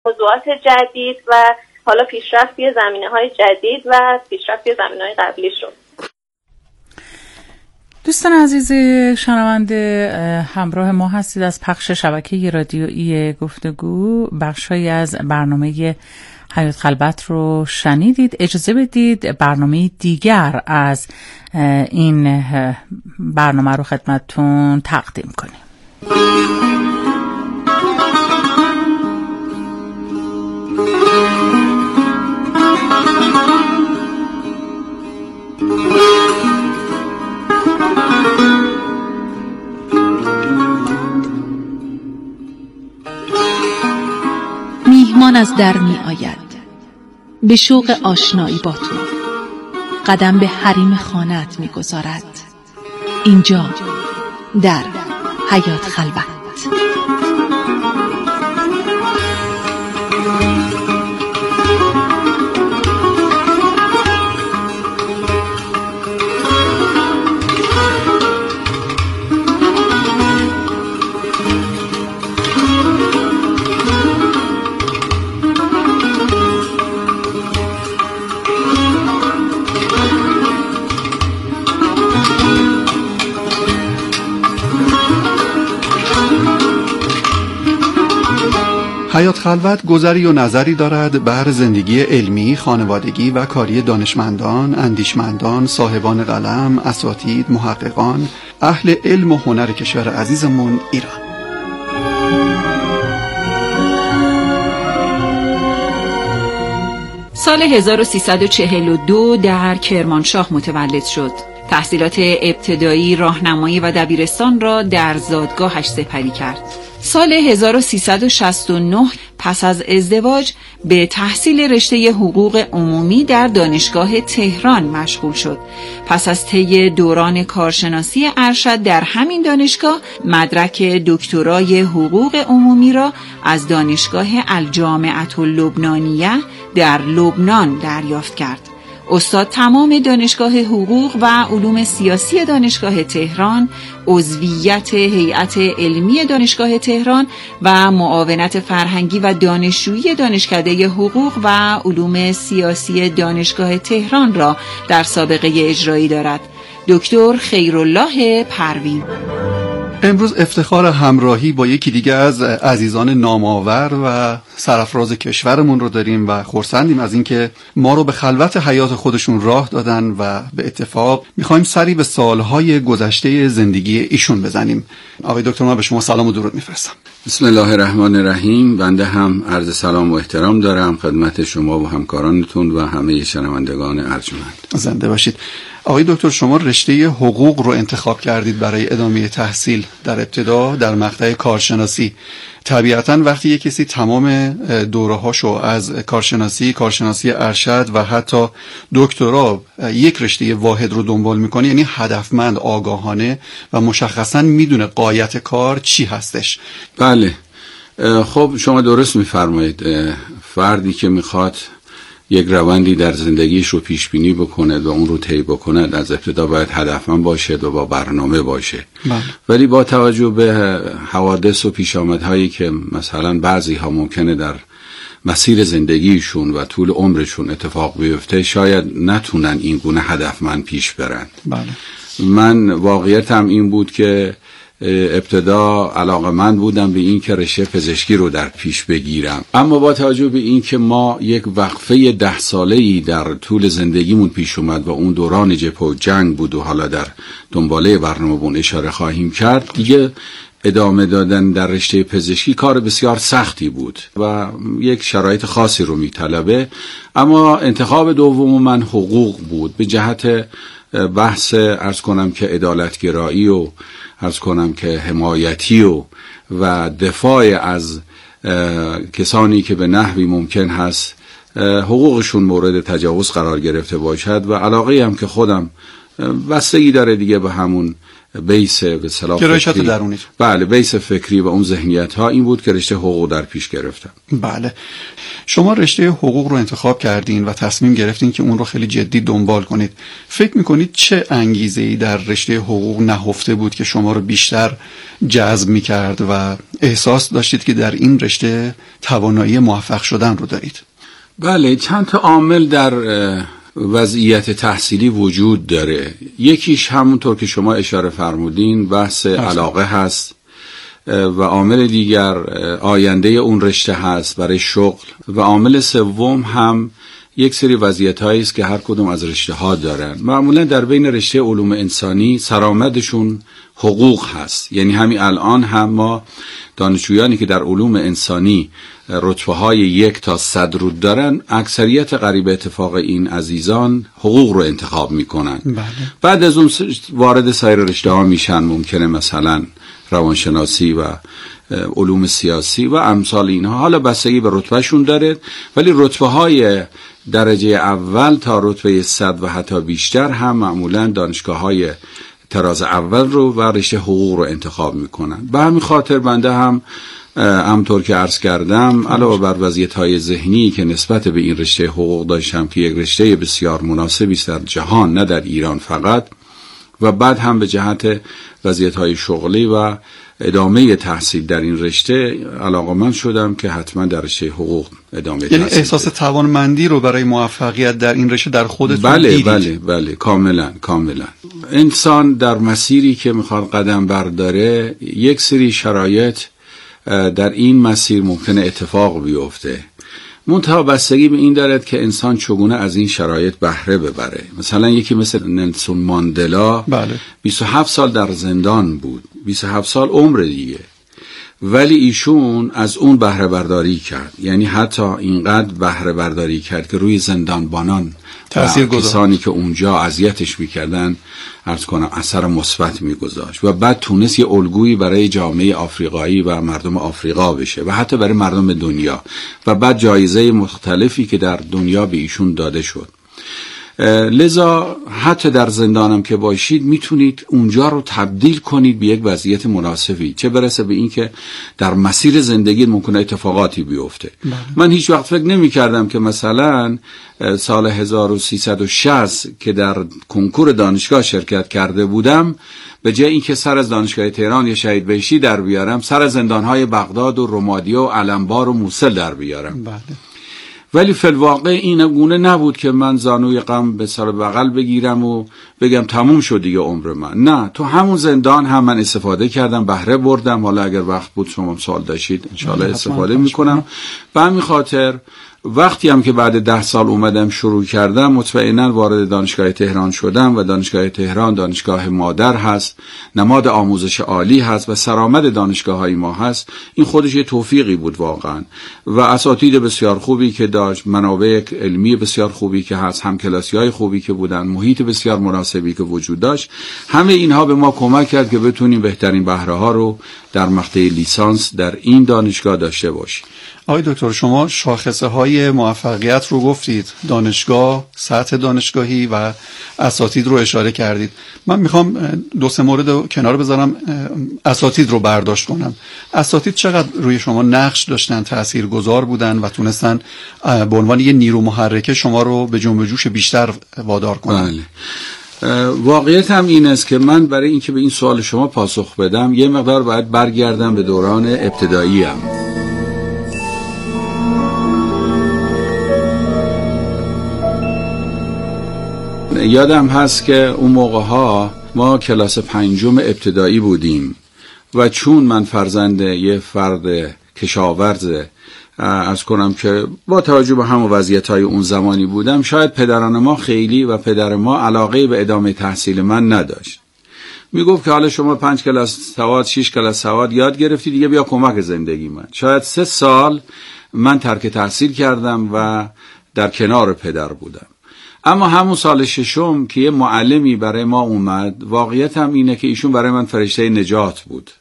موضوعات جدید و حالا پیشرفت توی زمینه‌های جدید و پیشرفت توی زمینه‌های قبلیشون. دوستان عزیز شنونده، همراه ما هستید از پخش شبکه رادیویی گفتگو. بخشی از برنامه حیات خلوت رو شنیدید. اجازه بدید برنامه دیگر از این برنامه رو خدمتتون تقدیم کنیم. میهمان از در می آید به شوق آشنایی با تو، قدم به حریم خانه‌ات می گذارد. اینجا در حیات خلوت. حیات خلوت گذری و نظری دارد بر زندگی علمی، خانوادگی و کاری دانشمندان، اندیشمندان، صاحبان قلم، اساتید، محققان، اهل علم و هنر کشور عزیزمون ایران. سال 1342 در کرمانشاه متولد شد. تحصیلات ابتدایی، راهنمایی و دبیرستان را در زادگاهش سپری کرد. سال 1369 پس از ازدواج به تحصیل رشته حقوق عمومی در دانشگاه تهران مشغول شد. پس از طی دوران کارشناسی ارشد در همین دانشگاه مدرک دکترای حقوق عمومی را از دانشگاه الجامعة اللبنانیه در لبنان دریافت کرد. استاد تمام دانشگاه حقوق و علوم سیاسی دانشگاه تهران، عضویت هیئت علمی دانشگاه تهران و معاونت فرهنگی و دانشجویی دانشکده حقوق و علوم سیاسی دانشگاه تهران را در سابقه اجرایی دارد. دکتر خیرالله پروین. امروز افتخار همراهی با یکی دیگه از عزیزان نامآور و سرفراز کشورمون رو داریم و خرسندیم از اینکه ما رو به خلوت حیات خودشون راه دادن و به اتفاق میخوایم سری به سالهای گذشته زندگی ایشون بزنیم. آقای دکتر، من به شما سلام و درود میفرستم. بسم الله الرحمن الرحیم. بنده هم عرض سلام و احترام دارم خدمت شما و همکارانتون و همه شنوندگان ارجمند. زنده باشید. آقای دکتر، شما رشته حقوق رو انتخاب کردید برای ادامه تحصیل. در ابتدا در مقطع کارشناسی. طبیعتاً وقتی یک کسی تمام دوره‌هاشو از کارشناسی ارشد و حتی دکترا یک رشته واحد رو دنبال میکنه، یعنی هدفمند، آگاهانه و مشخصاً میدونه غایت کار چی هستش. بله، خب شما درست میفرمایید. فردی که میخواد یک روندی در زندگیش رو پیش بینی بکنه و اون رو طی بکنه، از ابتدا باید هدفمند باشه و با برنامه باشه. ولی با توجه به حوادث و پیشامدهایی که مثلا بعضی ها ممکنه در مسیر زندگیشون و طول عمرشون اتفاق بیفته، شاید نتونن این گونه هدفمند پیش برن. من واقعیتم این بود که ابتدا علاقه‌مند بودم به این که رشته پزشکی رو در پیش بگیرم، اما با توجه به این که ما یک وقفه 10 ساله‌ای در طول زندگیمون پیش اومد و اون دوران جبهه و جنگ بود و حالا در دنباله برنامه‌مون اشاره خواهیم کرد، دیگه ادامه دادن در رشته پزشکی کار بسیار سختی بود و یک شرایط خاصی رو میطلبه. اما انتخاب دوم من حقوق بود، به جهت بحث عرض کنم که عدالتگرایی و عرض کنم که حمایتی و دفاع از کسانی که به نحوی ممکن هست حقوقشون مورد تجاوز قرار گرفته باشد و علاقه هم که خودم بستگی داره دیگه به همون بیس به اصطلاح گرایشات درونی. بله، بیس فکری و اون ذهنیت ها این بود که رشته حقوق در پیش گرفتم. بله، شما رشته حقوق رو انتخاب کردین و تصمیم گرفتین که اون رو خیلی جدی دنبال کنید. فکر میکنید چه انگیزه‌ای در رشته حقوق نهفته بود که شما رو بیشتر جذب میکرد و احساس داشتید که در این رشته توانایی موفق شدن رو دارید؟ بله، چند تا عامل در وضعیت تحصیلی وجود داره. یکیش همونطور که شما اشاره فرمودین بحث علاقه هست و عامل دیگر آینده اون رشته هست برای شغل و عامل سوم هم یک سری وضعیت‌هایی است که هر کدوم از رشته ها دارن. معمولا در بین رشته علوم انسانی سرآمدشون حقوق هست، یعنی همین الان هم ما دانشجویانی که در علوم انسانی رتبه‌های 1 تا 100 رو دارن، اکثریت قریب اتفاق این عزیزان حقوق رو انتخاب میکنن. بعد از اون وارد سایر رشته ها میشن، ممکنه مثلا روانشناسی و علوم سیاسی و امثال اینها، حالا بستگی به رتبهشون داره، ولی رتبه‌های درجه اول تا رتبه 100 و حتی بیشتر هم معمولا دانشگاه‌های تراز اول رو و رشته حقوق رو انتخاب میکنن. به همین خاطر بنده هم همطور که عرض کردم علاوه بر وضعیت‌های ذهنی که نسبت به این رشته حقوق داشتم که یک رشته بسیار مناسبی است در جهان، نه در ایران فقط، و بعد هم به جهت وضعیت‌های شغلی و ادامه تحصیل در این رشته علاقه‌مند شدم که حتما در رشته حقوق ادامه تحصیل. یعنی احساس توانمندی رو برای موفقیت در این رشته در خودتون دیدید؟ بله، کاملا. انسان در مسیری که میخواد قدم برداره یک سری شرایط در این مسیر ممکنه اتفاق بیفته. منتها بستگی به این دارد که انسان چگونه از این شرایط بهره ببره. مثلا یکی مثل نلسون ماندلا 27 سال در زندان بود، 27 سال عمر دیگه، ولی ایشون از اون بهره برداری کرد. یعنی حتی اینقدر بهره برداری کرد که روی زندانبانان و کسانی که اونجا اذیتش میکردن عرض کنم اثر مثبت میگذاشت و بعد تونست یه الگویی برای جامعه آفریقایی و مردم آفریقا بشه و حتی برای مردم دنیا و بعد جایزه مختلفی که در دنیا به ایشون داده شد. لذا حتی در زندانم که باشید میتونید اونجا رو تبدیل کنید به یک وضعیت مناسبی، چه برسه به این که در مسیر زندگی ممکنه اتفاقاتی بیفته. من هیچ وقت فکر نمی کردم که مثلا سال 1360 که در کنکور دانشگاه شرکت کرده بودم، به جای اینکه سر از دانشگاه تهران یا شهید بهشتی در بیارم، سر از زندانهای بغداد و رمادیه و علمبار و موصل در بیارم. ولی فی الواقع این گونه نبود که من زانوی غم به سر بغل بگیرم و بگم تموم شد دیگه عمر من. نه، تو همون زندان هم من استفاده کردم، بهره بردم. حالا اگر وقت بود شما سوال داشتید انشاءالله استفاده میکنم. به همین خاطر وقتی هم که بعد 10 سال اومدم شروع کردم، مطمئنا وارد دانشگاه تهران شدم و دانشگاه تهران دانشگاه مادر هست، نماد آموزش عالی هست و سرآمد دانشگاه‌های ما هست. این خودش یه توفیقی بود واقعا و اساتید بسیار خوبی که داشت، منابع علمی بسیار خوبی که هست، همکلاسی‌های خوبی که بودن، محیط بسیار مناسبی که وجود داشت. همه اینها به ما کمک کرد که بتونیم بهترین بهره‌ها رو در مقطع لیسانس در این دانشگاه داشته باشیم. آقای دکتر، شما شاخصه های موفقیت رو گفتید، دانشگاه، سطح دانشگاهی و اساتید رو اشاره کردید. من میخوام 2-3 مورد رو کنار بذارم، اساتید رو برداشت کنم. اساتید چقدر روی شما نقش داشتن، تاثیرگذار بودن و تونستن به عنوان یه نیرو محرکه شما رو به جنب و جوش بیشتر وادار کنن؟ واقعیت هم این است که من برای اینکه به این سوال شما پاسخ بدم یه مقدار باید برگردم به دوران ابتداییم. یادم هست که اون موقع ها ما کلاس 5 ابتدایی بودیم و چون من فرزند یه فرد کشاورز از کنم که با توجه به همون وضعیت‌های اون زمانی بودم، شاید پدران ما خیلی و پدر ما علاقه به ادامه تحصیل من نداشت. میگفت که حالا شما 5 کلاس سواد 6 کلاس سواد یاد گرفتی دیگه، بیا کمک زندگی من. شاید 3 سال من ترک تحصیل کردم و در کنار پدر بودم. اما همون سال 6 که یه معلمی برای ما اومد، واقعیت هم اینه که ایشون برای من فرشته نجات بود.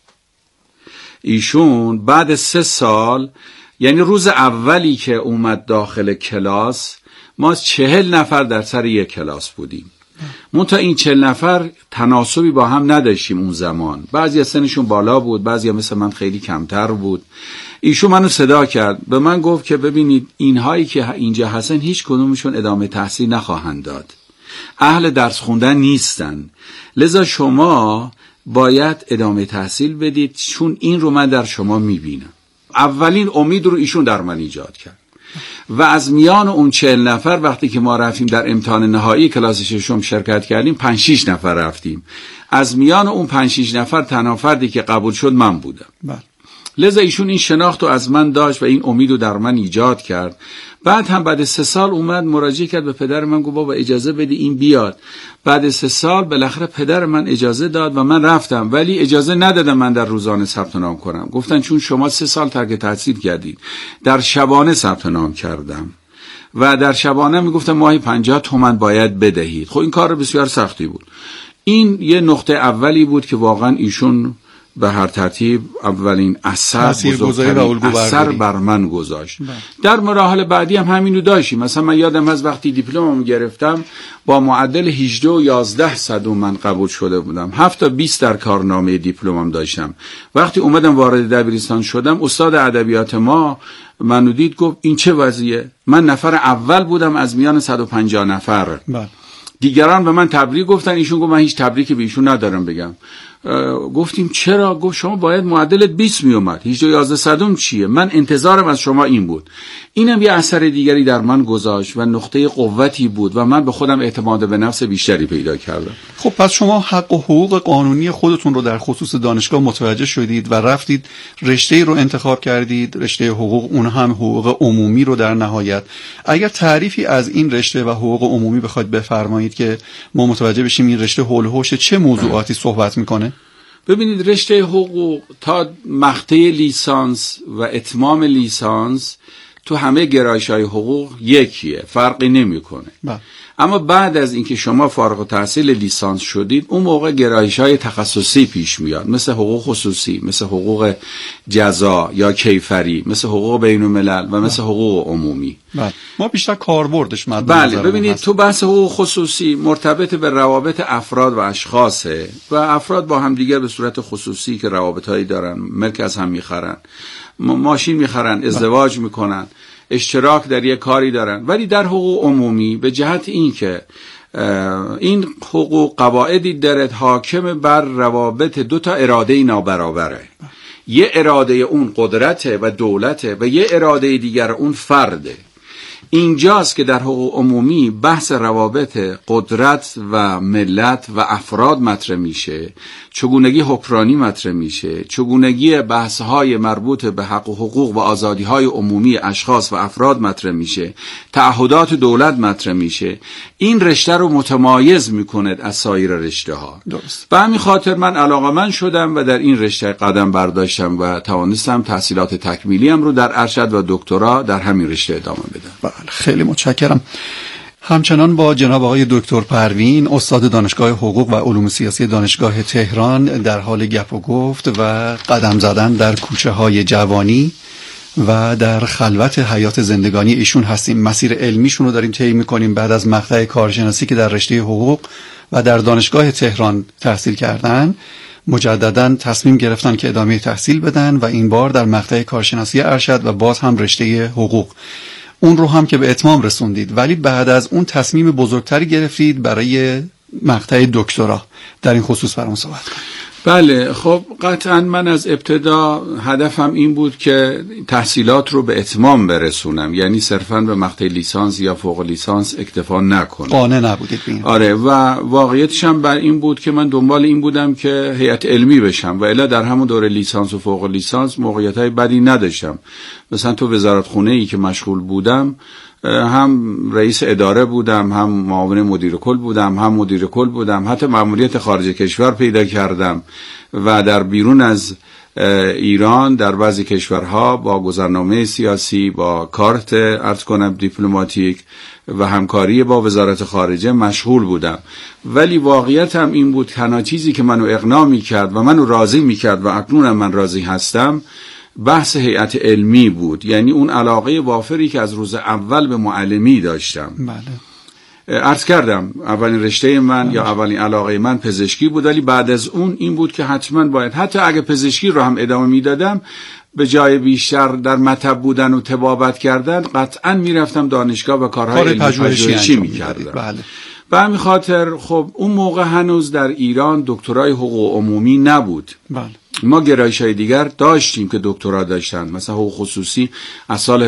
ایشون بعد 3 سال، یعنی روز اولی که اومد داخل کلاس، ما 40 نفر در سر یک کلاس بودیم منتها این 40 نفر تناسبی با هم نداشتیم اون زمان. بعضی از سنشون بالا بود، بعضی مثل من خیلی کمتر بود. ایشون منو صدا کرد، به من گفت که ببینید اینهایی که اینجا هستن هیچ کدومشون ادامه تحصیل نخواهند داد، اهل درس خوندن نیستن، لذا شما باید ادامه تحصیل بدید، چون این رو من در شما میبینم. اولین امید رو ایشون در من ایجاد کرد و از میان اون 40 نفر وقتی که ما رفتیم در امتحان نهایی کلاس ششم شرکت کردیم 5-6 نفر رفتیم. از میان اون 5-6 نفر تنها فردی که قبول شد من بودم. لذا ایشون این شناخت رو از من داشت و این امید رو در من ایجاد کرد. بعد هم بعد 3 سال اومد مراجعه کرد به پدر من، گفت بابا اجازه بدی این بیاد. بعد 3 سال بالاخره پدر من اجازه داد و من رفتم، ولی اجازه ندادم من در روزانه ثبت نام کنم. گفتن چون شما 3 سال ترک تحصیل کردید. در شبانه ثبت نام کردم و در شبانه میگفتم ماهی 50 تومان باید بدهید. خب این کار بسیار سختی بود. این یه نقطه اولی بود که واقعا ایشون به هر ترتیب اولین اثر بر من گذاشت. در مراحل بعدی هم همینو داشتیم. مثلا من یادم از وقتی دیپلمم گرفتم با معدل 18 و 11 صدم من قبول شده بودم. 7 تا 20 در کارنامه دیپلمم داشتم. وقتی اومدم وارد دبیرستان شدم، استاد ادبیات ما منو دید، گفت این چه وضعیه؟ من نفر اول بودم از میان 150 نفر. دیگران به من تبریک گفتن، ایشون گفت من هیچ تبریکی به ایشون ندارم بگم. گفتیم چرا؟ گفت شما باید معدلت 20 می اومد، 18 و 11 صدم چیه؟ من انتظارم از شما این بود. اینم یه اثر دیگری در من گذاشت و نقطه قوتی بود و من به خودم اعتماد به نفس بیشتری پیدا کردم. خب پس شما حق و حقوق قانونی خودتون رو در خصوص دانشگاه متوجه شدید و رفتید رشته‌ای رو انتخاب کردید، رشته حقوق، اون هم حقوق عمومی رو در نهایت. اگر تعریفی از این رشته و حقوق عمومی بخواید بفرمایید که ما متوجه بشیم این رشته حول و حوش چه موضوعاتی صحبت میکنه؟ ببینید رشته حقوق تا مقطع لیسانس و اتمام لیسانس تو همه گرایش‌های حقوق یکیه، فرقی نمی‌کنه. اما بعد از اینکه شما فارغ التحصیل لیسانس شدید، اون موقع گرایش‌های تخصصی پیش میاد، مثل حقوق خصوصی، مثل حقوق جزا یا کیفری، مثل حقوق بین‌الملل و مثل حقوق عمومی. ما بیشتر کاربردش مد بله ببینید تو بحث حقوق خصوصی مرتبط به روابط افراد و اشخاصه و افراد با هم دیگر به صورت خصوصی که روابطایی دارن، ملک از هم می‌خرن، ماشین می‌خرن، ازدواج می‌کنن، اشتراک در یک کاری دارن. ولی در حقوق عمومی به جهت این که این حقوق قواعدی دارد حاکم بر روابط 2 تا اراده نابرابره. یه اراده اون قدرته و دولته و یه اراده دیگر اون فرده. اینجاست که در حقوق عمومی بحث روابط قدرت و ملت و افراد مطرح میشه، چگونگی حکمرانی مطرح میشه، چگونگی بحث‌های مربوط به حق و حقوق و آزادی‌های عمومی اشخاص و افراد مطرح میشه، تعهدات دولت مطرح میشه. این رشته رو متمایز میکنه از سایر رشته‌ها. درست. به همین خاطر من علاقه‌مند شدم و در این رشته قدم برداشتم و توانستم تحصیلات تکمیلیم رو در ارشد و دکترا در همین رشته ادامه بدم. خیلی متشکرم. همچنان با جناب آقای دکتر پروین، استاد دانشگاه حقوق و علوم سیاسی دانشگاه تهران، در حال گپ و گفت و قدم زدن در کوچه های جوانی و در خلوت حیات زندگانی ایشون هستیم. مسیر علمیشون رو داریم طی می‌کنیم. بعد از مقطع کارشناسی که در رشته حقوق و در دانشگاه تهران تحصیل کردن، مجددا تصمیم گرفتن که ادامه تحصیل بدن و این بار در مقطع کارشناسی ارشد و باز هم رشته حقوق. اون رو هم که به اتمام رسوندید، ولی بعد از اون تصمیم بزرگتری گرفتید برای مقطع دکترا. در این خصوص برام صحبت کنید. بله خب قطعا من از ابتدا هدفم این بود که تحصیلات رو به اتمام برسونم، یعنی صرفاً به مقطع لیسانس یا فوق لیسانس اکتفا نکنم. قانع نبودید بین؟ آره و واقعیتش هم بر این بود که من دنبال این بودم که هیئت علمی بشم و الا در همون دوره لیسانس و فوق لیسانس موقعیت‌های بدی نداشتم. مثلا تو وزارت خونه ای که مشغول بودم هم رئیس اداره بودم، هم معاون مدیر کل بودم، هم مدیر کل بودم، حتی مأموریت خارج کشور پیدا کردم و در بیرون از ایران در بعضی کشورها با گذرنامه سیاسی، با کارت عرض کنم دیپلماتیک و همکاری با وزارت خارجه مشغول بودم. ولی واقعیت هم این بود تنها چیزی که منو اقناع می‌کرد و منو راضی می‌کرد و اکنونم من راضی هستم بحث هیئت علمی بود، یعنی اون علاقه وافری که از روز اول به معلمی داشتم. بله. عرض کردم اولین رشته من یا اولین علاقه من پزشکی بود، ولی بعد از اون این بود که حتما باید، حتی اگه پزشکی رو هم ادامه میدادم، به جای بیشتر در مطب بودن و طبابت کردن قطعا میرفتم دانشگاه و کارهای پژوهشی میکردم. بله. به همین خاطر خب اون موقع هنوز در ایران دکترای حقوق عمومی نبود. بله. ما گرایش‌های دیگر داشتیم که دکترا داشتن، مثلا حقوق خصوصی از سال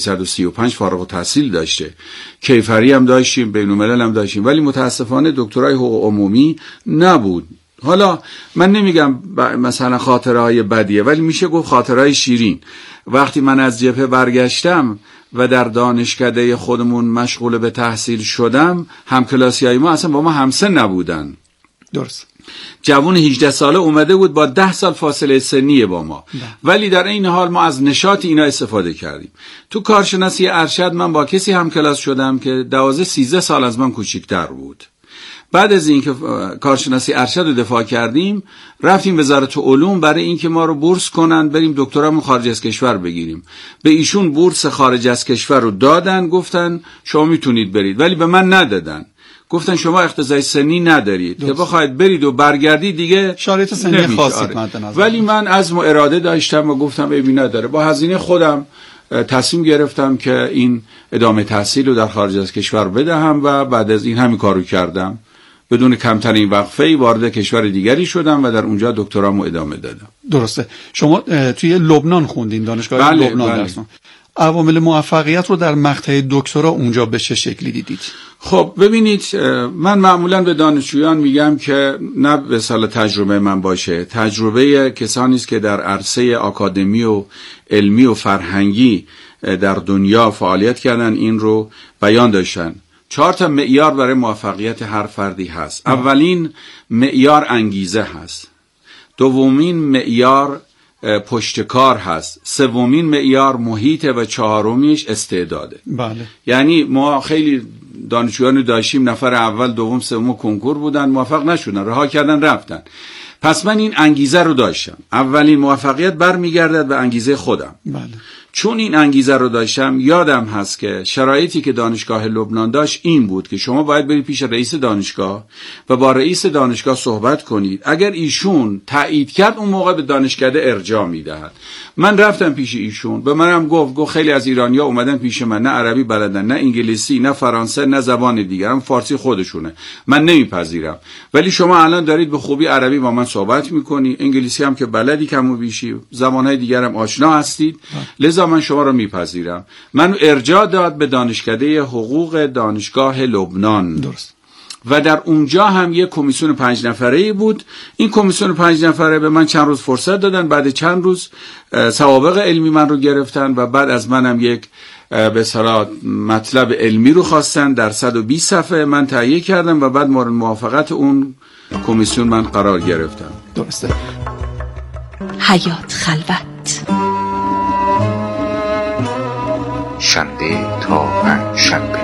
1335 فارغ التحصیل داشته، کیفری هم داشتیم، بین‌الملل هم داشتیم، ولی متاسفانه دکترای حقوق عمومی نبود. حالا من نمیگم مثلا خاطرهای بدیه، ولی میشه گفت خاطرهای شیرین. وقتی من از جبهه برگشتم و در دانشکده خودمون مشغول به تحصیل شدم، همکلاسیای ما اصلا با ما همسن نبودن. درست. جوان 18 ساله اومده بود با 10 سال فاصله سنی با ما، ولی در این حال ما از نشاط اینا استفاده کردیم. تو کارشناسی ارشد من با کسی همکلاس شدم که 12-13 سال از من کوچیک‌تر بود. بعد از اینکه کارشناسی ارشد رو دفاع کردیم، رفتیم وزارت علوم برای اینکه ما رو بورس کنن بریم دکترامون خارج از کشور بگیریم. به ایشون بورس خارج از کشور رو دادن، گفتن شما میتونید برید، ولی به من ندادن. گفتن شما اقتضای سنی ندارید که بخواید برید و برگردید، دیگه شرایط سنی خاصی مد نظر. ولی من عزم و اراده داشتم و گفتم ببین نداره. با هزینه خودم تصمیم گرفتم که این ادامه تحصیل رو در خارج از کشور بدهم و بعد از این همین کارو کردم. بدون کمترین وقفه‌ای وارد کشور دیگری شدم و در اونجا دکترامو ادامه دادم. درسته. شما توی لبنان خوندین، دانشگاه لبنان درس خوندین. عوامل موفقیت رو در مقطع دکترا اونجا به چه شکلی دیدید؟ خب ببینید، من معمولا به دانشجویان میگم که نه به سال تجربه من باشه، تجربه کسانی است که در عرصه آکادمی و علمی و فرهنگی در دنیا فعالیت کردن این رو بیان داشتن. 4 تا معیار برای موفقیت هر فردی هست. اولین معیار انگیزه هست، دومین معیار پشتکار هست، سومین معیار محیط و چهارمیش استعداده. بله. یعنی ما خیلی دانشجویان داشتیم نفر اول دوم سوم کنکور بودن، موفق نشدن، رها کردن رفتن. پس من این انگیزه رو داشتم. اولین موفقیت برمیگردد به انگیزه خودم. بله. چون این انگیزه رو داشتم، یادم هست که شرایطی که دانشگاه لبنان داشت این بود که شما باید برید پیش رئیس دانشگاه و با رئیس دانشگاه صحبت کنید. اگر ایشون تایید کرد اون موقع به دانشکده ارجاع میدهد. من رفتم پیش ایشون، به منم گفت خیلی از ایرانی‌ها اومدن پیش من، نه عربی بلدن، نه انگلیسی، نه فرانسه، نه زبان دیگر، هم فارسی خودشونه. من نمیپذیرم. ولی شما الان دارید به خوبی عربی با من صحبت میکنی، انگلیسی هم که بلدی کم و بیشی، زبان‌های دیگر هم آشنا هستید، لذا من شما رو میپذیرم. من ارجاع داد به دانشکده حقوق دانشگاه لبنان. درست. و در اونجا هم یک کمیسیون 5 نفره‌ای بود. این کمیسیون 5 نفره به من چند روز فرصت دادن، بعد چند روز سوابق علمی من رو گرفتن و بعد از منم یک به اصطلاح مطلب علمی رو خواستن در 120 صفحه. من تهیه کردم و بعد مورد موافقت اون کمیسیون من قرار گرفتم. درسته. حیات خلوت، شنبه تا پنجشنبه.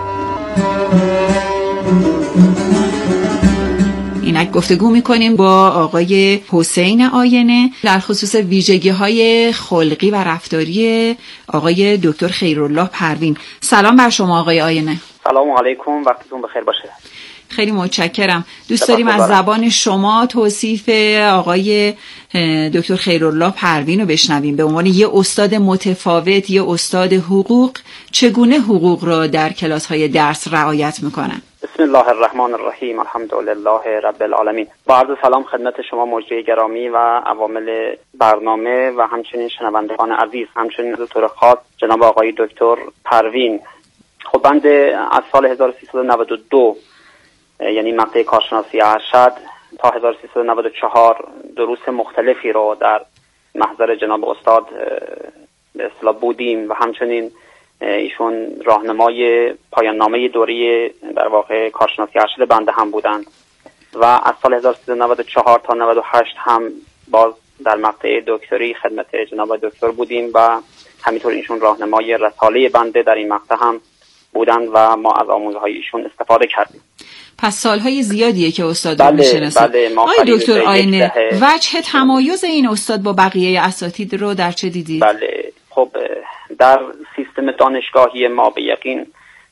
اینک گفتگو میکنیم با آقای حسین آینه در خصوص ویژگی‌های خلقی و رفتاری آقای دکتر خیرالله پروین. سلام بر شما آقای آینه. سلام علیکم، وقتتون بخیر باشه. خیلی متشکرم. دوست داریم از زبان شما توصیف آقای دکتر خیرالله پروین رو بشنویم. به عنوان یه استاد متفاوت، یه استاد حقوق، چگونه حقوق را در کلاس‌های درس رعایت میکنن؟ بسم الله الرحمن الرحیم، الحمدلله رب العالمین. با عرض سلام خدمت شما مجری گرامی و عوامل برنامه و همچنین شنوندگان عزیز، همچنین به طور خاص جناب آقای دکتر پروین. خب بنده از سال 1392 یعنی مقطع کارشناسی ارشد تا 1394 دروس مختلفی رو در محضر جناب استاد به اصطلاح بودیم و همچنین ایشون راهنمای پایان نامه دوره در واقع کارشناسی ارشد بنده هم بودند و از سال 1394 تا 98 هم باز در مقطع دکتری خدمت جناب دکتر بودیم و همینطور ایشون راهنمای رساله بنده در این مقطع هم بودند و ما از آموزهای ایشون استفاده کردیم. پس سالهای زیادیه که استاد رو میشناسید. بله، آقای دکتر آینه، وجه تمایز این استاد با بقیه اساتید رو در چه دیدید؟ بله، خب در سیستم دانشگاهی ما به یقین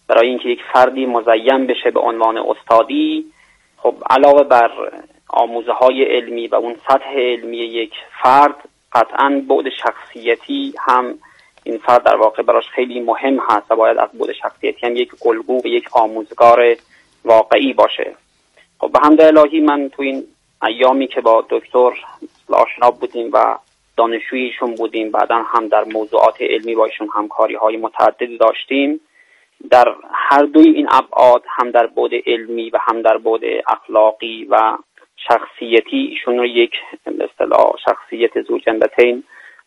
برای اینکه یک فردی مزین بشه به عنوان استادی، خب علاوه بر آموزه‌های علمی و اون سطح علمی یک فرد، قطعاً بعد شخصیتی هم این فرد در واقع براش خیلی مهم هست و باید از بعد شخصیتی هم یک الگو و یک آموزگار واقعی باشه. خب به حمد الهی من تو این ایامی که با دکتر آشنا بودیم و دانشجویشون بودیم، بعدا هم در موضوعات علمی با ایشون همکاری‌های متعددی داشتیم، در هر دوی این ابعاد، هم در بعد علمی و هم در بعد اخلاقی و شخصیتی، ایشون رو یک به اصطلاح شخصیت ذوالجنبتین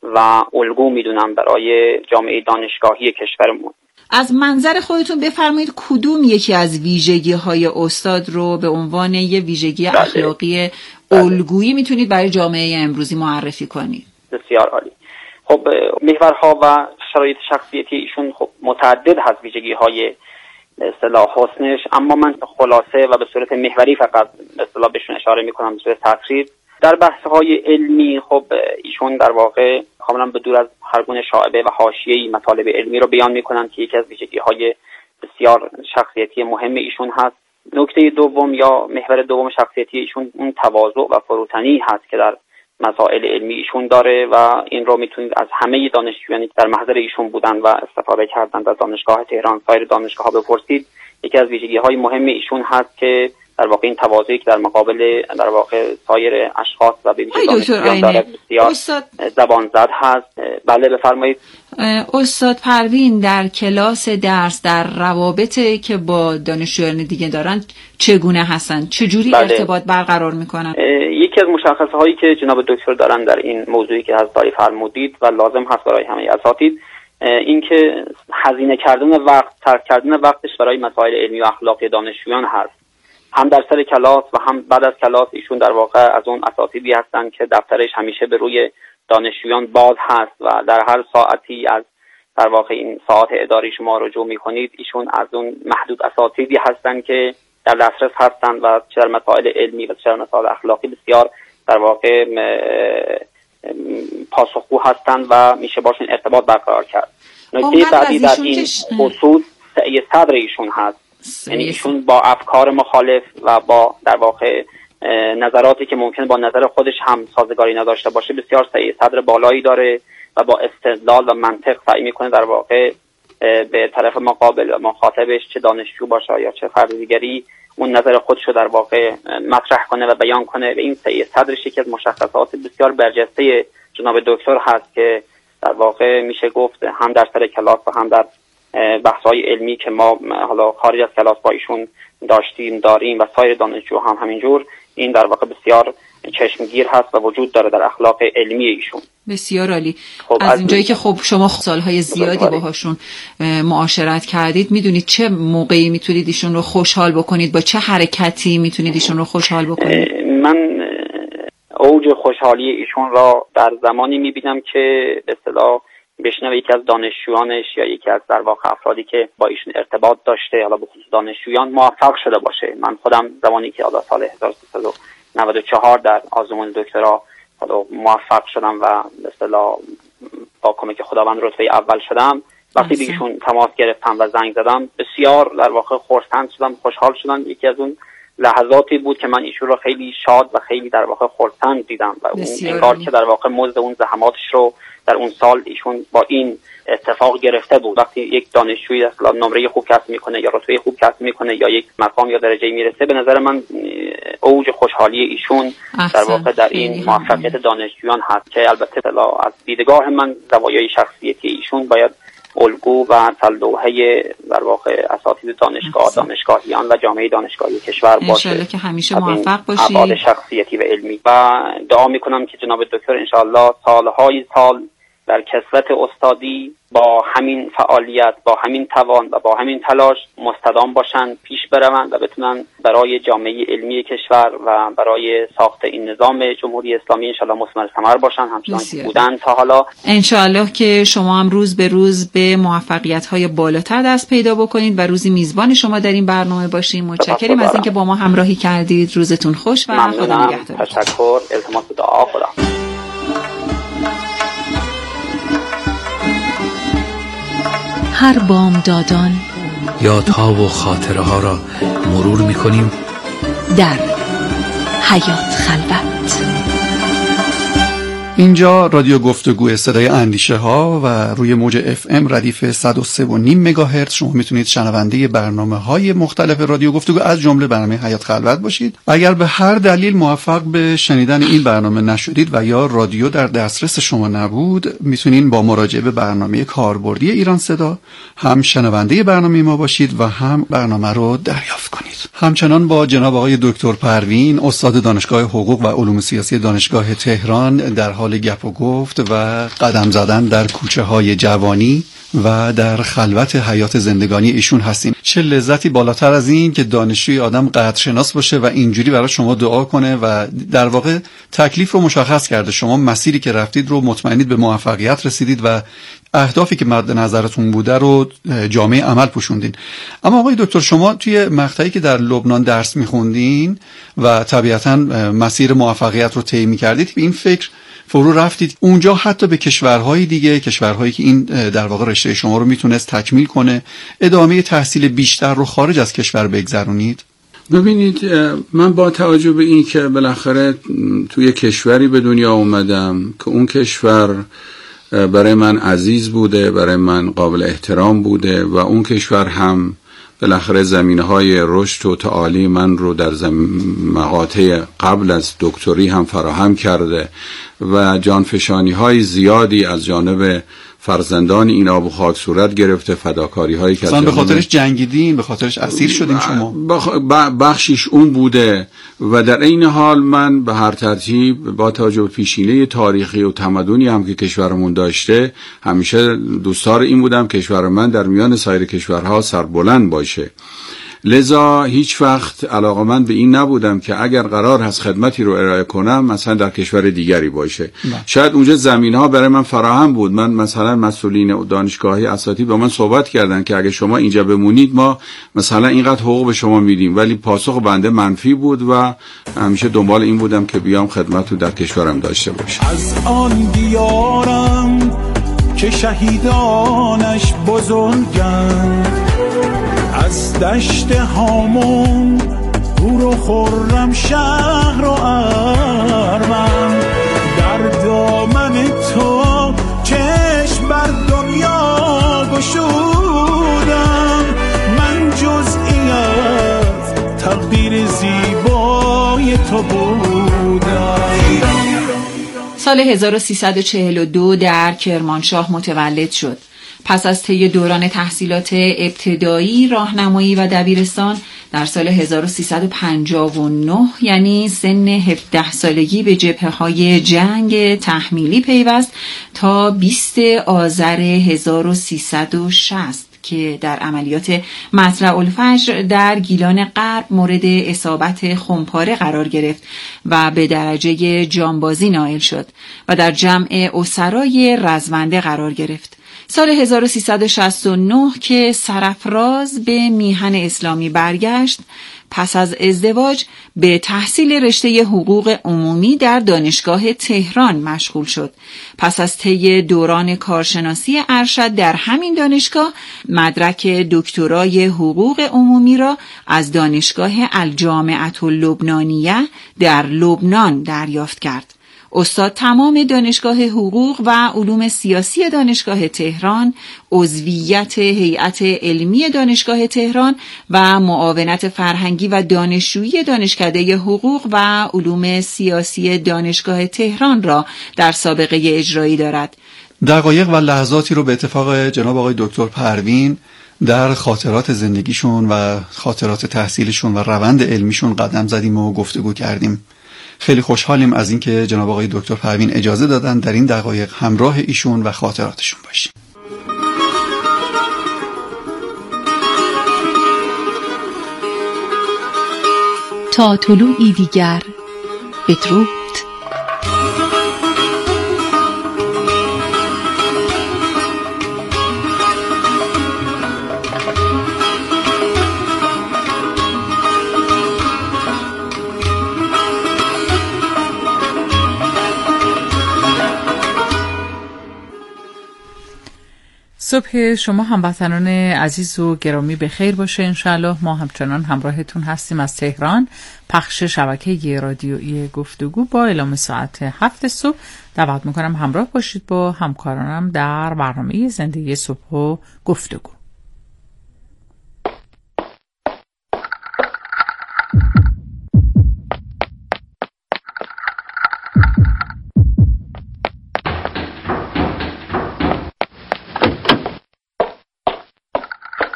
و الگو میدونم برای جامعه دانشگاهی کشورمون. از منظر خودتون بفرمایید کدوم یکی از ویژگی‌های استاد رو به عنوان یه ویژگی اخلاقی الگویی میتونید برای جامعه امروزی معرفی کنید؟ بسیار عالی. خب محورها و شرایط شخصیتی ایشون خب متعدد هست ویژگی‌های به اصطلاح حسنش، اما من خلاصه و به صورت محوری فقط به اصطلاح بهشون اشاره میکنم به صورت تقریر. در بحث‌های علمی خب ایشون در واقع کاملا به دور از هر گونه شائبه و حاشیه‌ای مطالب علمی رو بیان میکنن که یکی از ویژگی‌های بسیار شخصیتی مهم ایشون هست. نکته دوم یا محور دوم شخصیتی ایشون اون تواضع و فروتنی هست که در مسائل علمی ایشون داره و این رو میتونید از همه دانشجویانی که در محضر ایشون بودن و استفاده کردن در دانشگاه تهران، سایر دانشگاه‌ها بپرسید. یکی از ویژگی‌های مهم ایشون هست که در واقع این تواضعی که در مقابل در واقع سایر اشخاص و به ویژه دانشجویان داره بسیار زبان زد هست. بله بفرمایید. استاد پروین در کلاس درس در روابطی که با دانشجویان دیگه دارن چگونه هستن؟ چجوری ارتباط برقرار میکنن؟ یکی از مشخصه هایی که جناب دکتر دارن در این موضوعی که حضرت فرمودید و لازم هست برای همه اساتید، این که هزینه کردن وقت، صرف کردن وقتش برای مسائل علمی و اخلاقی دانشجویان هست. هم در سر کلاس و هم بعد از کلاس ایشون در واقع از اون اساتیدی هستن که دفترش همیشه به روی دانشجویان باز هست و در هر ساعتی از در واقع این ساعت اداری شما رجوع میکنید، ایشون از اون محدود اساتیدی هستن که در دسترس هستن و چه در مسائل علمی و چه در مسائل اخلاقی بسیار در واقع پاسخگو هستن و میشه باشون ارتباط برقرار کرد. نکته بعدی در این خصوص سعی صدر ایشون هست، یعنی ایشون با افکار مخالف و با در واقع نظراتی که ممکن با نظر خودش هم سازگاری نداشته باشه بسیار سعی صدر بالایی داره و با استدلال و منطق سعی میکنه در واقع به طرف مقابل و مخاطبش چه دانشجو باشه یا چه فرد دیگری اون نظر خودش رو در واقع مطرح کنه و بیان کنه. و این سعی صدرش یکی از مشخصات بسیار برجسته جناب دکتر هست که در واقع میشه گفت هم در سر کلاس و هم در بحث‌های علمی که ما حالا خارج از کلاس با ایشون داریم و سایر دانشجو هم همینجور، این در واقع بسیار چشمگیر هست و وجود داره در اخلاق علمی ایشون. بسیار عالی. خب از اینجایی که خب شما سالهای زیادی باهاشون معاشرت کردید، میدونید چه موقعی میتونید ایشون رو خوشحال بکنید، با چه حرکتی میتونید ایشون رو خوشحال بکنید؟ من اوج خوشحالی ایشون را در زمانی میبینم که به اصطلاح بشنوه یکی از دانشجویانش یا یکی از در واقع افرادی که با ایشون ارتباط داشته، حالا به خصوص دانشجویان، موفق شده باشه. من خودم زمانی که حالا سال 1394 در آزمون دکترا حالا موفق شدم و به اصطلاح با کمک خداوند رتبه اول شدم، وقتی به ایشون تماس گرفتم و زنگ زدم بسیار در واقع خرسند شدم، خوشحال شدم. یکی از اون لحظاتی بود که من ایشون رو خیلی شاد و خیلی در واقع خرسند دیدم و اون انگار که در واقع مزد اون زحماتش رو در اون سال ایشون با این اتفاق گرفته بود. وقتی یک دانشجوی اصلا نمره خوب کسب میکنه یا رتبه خوب کسب میکنه یا یک مقام یا درجه میرسه، به نظر من اوج خوشحالی ایشون در واقع در این موفقیت دانشجویان هست که البته از دیدگاه من زوایای شخصیتی ایشون باید الگو و تلوحه در واقع اساتید دانشگاهیان و جامعه دانشگاهی کشور باشه. انشالله که همیشه موفق باشید. ابعاد شخصیتی و علمی و دعا میکنم که جناب دکتر انشالله سالهای سال در کسوت استادی با همین فعالیت، با همین توان و با همین تلاش مستدام باشن، پیش بروند و بتونن برای جامعه علمی کشور و برای ساخت این نظام جمهوری اسلامی انشالله مثمر ثمر باشن، همچنان که بودن تا حالا. انشالله که شما هم روز به روز به موفقیت‌های بالاتر دست پیدا بکنید و روزی میزبان شما در این برنامه باشیم. متشکریم از اینکه با ما همراهی کردید. روزتون خوش و خدا نگهدار. تشکر. التماس دعا. خدا. هر بامدادان یادها و خاطره ها را مرور می کنیم در حیات خلوت. اینجا رادیو گفتگو صدای اندیشه ها و روی موج FM ردیف 103.5 مگاهرتز شما میتونید شنونده برنامه‌های مختلف رادیو گفتگو از جمله برنامه حیات خلوت باشید. اگر به هر دلیل موفق به شنیدن این برنامه نشدید و یا رادیو در دسترس شما نبود، میتونید با مراجعه به برنامه کاربردی ایران صدا هم شنونده برنامه ما باشید و هم برنامه رو دریافت کنید. همچنان با جناب آقای دکتر پروین، استاد دانشگاه حقوق و علوم سیاسی دانشگاه تهران در حال گپ و گفت و قدم زدن در کوچه های جوانی و در خلوت حیات زندگانی ایشون هستیم. چه لذتی بالاتر از این که دانشجوی آدم قدرشناس باشه و اینجوری برای شما دعا کنه و در واقع تکلیف رو مشخص کرده. شما مسیری که رفتید رو مطمئنید به موفقیت رسیدید و اهدافی که مد نظرتون بوده رو جامعه عمل پوشوندین. اما آقای دکتر، شما توی مقطعی که در لبنان درس میخوندین و طبیعتاً مسیر موفقیت رو طی می‌کردید، به این فکر فرو رفتید اونجا حتی به کشورهای دیگه، کشورهایی که این در واقع رشته شما رو میتونست تکمیل کنه، ادامه تحصیل بیشتر رو خارج از کشور بگذرونید؟ ببینید، من با توجه به این که بالاخره توی کشوری به دنیا اومدم که اون کشور برای من عزیز بوده، برای من قابل احترام بوده و اون کشور هم بالاخره زمینه‌های رشد و تعالی من رو در مقاطع قبل از دکتری هم فراهم کرده و جانفشانی‌های زیادی از جانب فرزندان این آب و خاک صورت گرفته، فداکاری‌هایی که به خاطرش جنگیدین، به خاطرش اسیر شدین شما؟ بخشیش اون بوده و در این حال من به هر ترتیب با توجه به پیشینه تاریخی و تمدنی هم که کشورمون داشته، همیشه دوستدار این بودم کشور من در میان سایر کشورها سربلند باشه. لذا هیچ وقت علاقه‌مند به این نبودم که اگر قرار هست خدمتی رو ارائه کنم مثلا در کشور دیگری باشه. شاید اونجا زمین‌ها برای من فراهم بود. من مثلا مسئولین دانشگاهی اساتید با من صحبت کردن که اگه شما اینجا بمونید ما مثلا اینقدر حقوق به شما میدیم، ولی پاسخ بنده منفی بود و همیشه دنبال این بودم که بیام خدمت رو در کشورم داشته باشم. از آن دیارم که شهیدانش بزرگن، از دشت هامون دور و خرم شهر و ارمن، در دامن تو چشم بر دنیا گشودم، من جزئی از تقدیر زیبای تو بودم. سال 1342 در کرمانشاه متولد شد. پس از طی دوران تحصیلات ابتدایی، راهنمایی و دبیرستان در سال 1359 یعنی سن 17 سالگی به جبهه‌های جنگ تحمیلی پیوست تا 20 آذر 1360 که در عملیات مطلع الفجر در گیلان غرب مورد اصابت خمپاره قرار گرفت و به درجه جانبازی نائل شد و در جمع اسرای رزمنده قرار گرفت. سال 1369 که سرافراز به میهن اسلامی برگشت، پس از ازدواج به تحصیل رشته حقوق عمومی در دانشگاه تهران مشغول شد. پس از طی دوران کارشناسی ارشد در همین دانشگاه، مدرک دکترای حقوق عمومی را از دانشگاه الجامعة اللبنانیه در لبنان دریافت کرد. استاد تمام دانشگاه حقوق و علوم سیاسی دانشگاه تهران، عضویت هیئت علمی دانشگاه تهران و معاونت فرهنگی و دانشجویی دانشکده حقوق و علوم سیاسی دانشگاه تهران را در سابقه اجرایی دارد. دقایق و لحظاتی رو به اتفاق جناب آقای دکتر پروین در خاطرات زندگیشون و خاطرات تحصیلشون و روند علمیشون قدم زدیم و گفتگو کردیم. خیلی خوشحالیم از اینکه جناب آقای دکتر پروین اجازه دادن در این دقایق همراه ایشون و خاطراتشون باشیم. تا طلوعی دیگر بدرود. صبح شما هموطنان عزیز و گرامی به خیر باشه انشالله. ما همچنان همراهتون هستیم از تهران. پخش شبکه رادیویی گفتگو با اعلام ساعت 7 صبح دعوت میکنم همراه باشید با همکارانم در برنامه زندگی صبح و گفتگو.